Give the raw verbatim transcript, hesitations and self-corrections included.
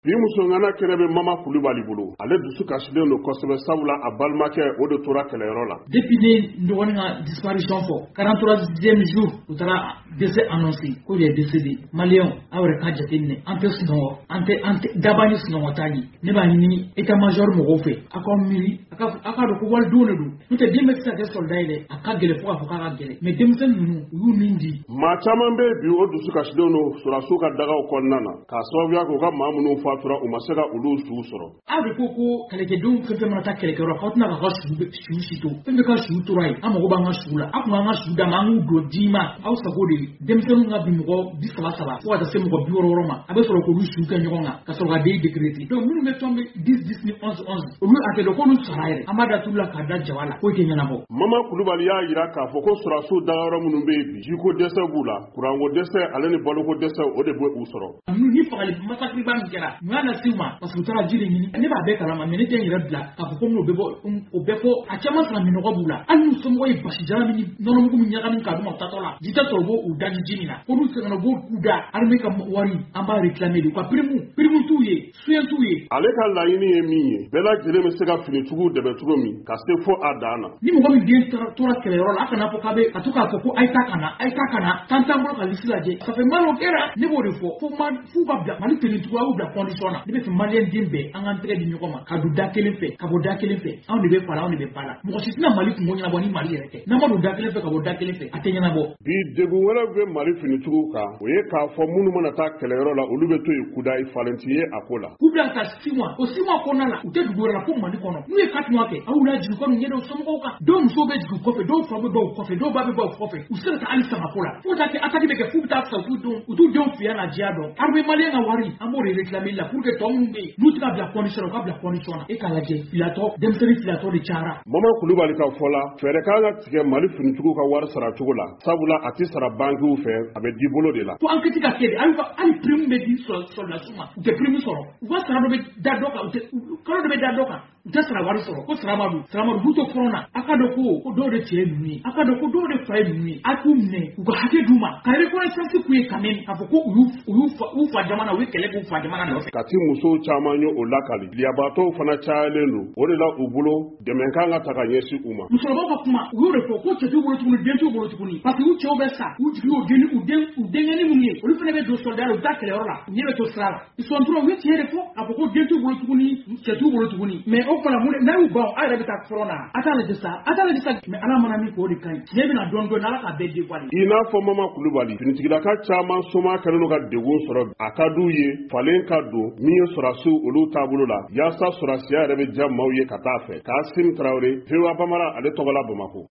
Bi musongana kɛnɛ bɛ Mama Kulibali bolo ale dusu kasilen don kosɛbɛ sabula a balimakɛ o de tora kɛlɛyɔrɔ la. Depuis ne dɔgɔnin ka disparition fɔ quarante-troisième jour u taara décès annoncé ko il est décédé. Maliyɛnw aw yɛrɛ ka jateminɛ an tɛ sunɔgɔ an tɛ an tɛ daba ni sunɔgɔ t'a ye. Ne b'a ɲini état major mɔgɔw fɛ a k'aw miiri a ka a ka dɔn ko walidenw de don. N'o tɛ den bɛ se ka kɛ soldat ye dɛ a ka gɛlɛn fo k'a fɔ k'a ka gɛlɛn mais denmisɛnnin ninnu u y'u min di. Maa caman bɛ bi o dusu kasilen don sɔrɔdasiw ka dagaw kɔnɔna na k'a sababuya kɛ u ka maa minnu fatura u ma se ka olu suw sɔrɔ. Aw de ko ko kɛlɛkɛdenw fɛn fɛn mana taa kɛlɛkɛyɔrɔ k'aw tɛna k'aw ka su si to fɛn fɛn ka su tora yen an mago b'an ka su la aw kun k'an ka su d'a ma an k'u don d'i ma aw sago de denmisɛnninw ka bi mɔgɔ bi saba saba fo ka taa se mɔgɔ bi wɔɔrɔ wɔɔrɔ ma a bɛ sɔrɔ k'olu su kɛ ɲɔgɔn kan ka sɔrɔ ka den décréter donc minnu bɛ tɔn bɛ dix dix ni onze onze olu a tɛ dɔn k'olu sara yɛrɛ an b'a datulu la k'a da jaba la foyi tɛ ɲɛnabɔ. Mama Kulibali y'a jira k'a fɔ ko sɔrɔdasiw dagayɔrɔ minnu bɛ yen bi jiko dɛsɛ b'u la kuranko dɛsɛ ale ni baloko dɛsɛ o de bɛ u sɔrɔ. Ni fagali massacre ba min kɛra mun y'a lase u ma parce que u taara ji de ɲini ne b'a bɛɛ kalama mais ne tɛ n yɛrɛ bila k'a fɔ ko n'o bɛ bɔ o bɛɛ fɔ a caman sara minɔgɔ b'u la hali n'u somɔgɔw ye basi jala min ni nɔnɔmugu min ɲagami k'a d'u ma u taatɔ la ji tɛ sɔrɔ u b'o u daji ji min na ko n'u sɛgɛnna u b'o k'u da armée ka wari an b'a réclamer de u ka prime prime t'u ye soutien t'u ye. Ale ka laɲini ye min ye bɛɛ lajɛlen bɛ se ka finitigiw dɛmɛ cogo min ka se fo a dan na. Ni mɔgɔ min den tora kɛlɛyɔrɔ la a kana fɔ k'a bɛ ka to k'a fɔ ko a ye taa ka na a ye taa ka na tan t'an bolo ka liste lajɛ ça fait mal au cœur ne b'o de fɔ fo ma f'u ka bila Mali finitigiw a y'u bila condition na ne bɛ fɛ maliyɛn den bɛɛ an k'an tɛgɛ di ɲɔgɔn ma ka don da kelen fɛ ka bɔ da kelen fɛ anw de bɛ fa la anw de bɛ ba la mɔgɔ si tɛna Mali kungo ɲɛnabɔ ni Mali yɛrɛ tɛ n'an ma don da kelen fɛ ka bɔ da kelen fɛ a tɛ ɲɛnabɔ. Bi degun wɛrɛ bɛ Mali finitigiw kan o ye k'a fɔ minnu mana taa kɛlɛyɔrɔ la olu bɛ to yen kuda i falenti ye a ko la. K'u bila ka taa six mois o six mois kɔnɔna la u tɛ dugu wɛrɛ la fo Mali kɔnɔ n'u ye quatre mois kɛ aw la jigin kɔni ɲɛdɔn somɔgɔw kan dɔw musow bɛ jigin kɔfɛ dɔw fa bɛ baw kɔfɛ dɔw ba bɛ baw kɔfɛ u sera ka hali sama ko la fo taa kɛ attaque bɛ kɛ f'u bɛ taa sa u t'u denw u t'u denw fiya na diya dɔn armée maliyɛn ka wari an b'o de réclamer la pour que tɔ minnu bɛ yen n'u tɛ ka bila condition na u ka bila condition na e k'a lajɛ filatɔ denmisɛnnin filatɔ de cayara. Mama Kulibali ka fɔ la fɛɛrɛ kan ka tigɛ Mali finitigiw ka wari sara cogo la sabula a tɛ sara banquiw fɛ a bɛ di bolo de la. Ko enquête ka kɛ de hali prime bɛ di sɔrɔdasiw ma u tɛ prime sɔrɔ u ka sara dɔ bɛ da dɔ kan u tɛ kalo dɔ bɛ da dɔ kan u tɛ sara wari sɔrɔ ko sara ma don sara ma don k'u to front na a ka dɔn ko ko dɔw de cɛ ye ninnu ye a ka dɔn ko dɔw de fa ye ninnu ye a k'u minɛ u ka hakɛ d'u ma ka reconnaissance k'u ye quand même k'a fɔ ko u y'u u y'u fa u fa jamana u ye kɛlɛ k'u fa jamana nɔfɛ. Kati musow caman ye o lakali liyabaatɔw fana cayalen don o de la u bolo dɛmɛ kan ka ta ka ɲɛsin u ma. Musokɔrɔbaw ka kuma u y'o de fɔ ko cɛ t'u bolo tuguni den t'u bolo tuguni parce que u cɛw bɛ sa u jigi y'u den u den u denkɛnin minnu ye olu fana bɛ don soldat la u bɛ taa kɛlɛyɔrɔ la u ɲɛ bɛ to sira la ils sont droits u ye tiɲɛ de fɔ a fɔ ko den t'u bolo tuguni cɛ t'u bolo tuguni mais o fana mun n'a y'u ban aw yɛrɛ bɛ taa front na a t'a lajɛ sa a t'a lajɛ sa mais ala mana min k'o de ka ɲi tiɲɛ bɛna dɔɔni dɔɔni ala k'a bɛɛ dévoiler. I n'a fɔ Mama Kulibali finitigilaka caman soma kɛlen don ka degun sɔrɔ a ka d'u ye falen ka don min ye sɔrɔdasiw olu taabolo la yaasa sɔrɔdasiya yɛrɛ bɛ diya maaw ye ka taa fɛ Kasim Tarawele V O A Bamara ale tɔgɔ la Bamakɔ.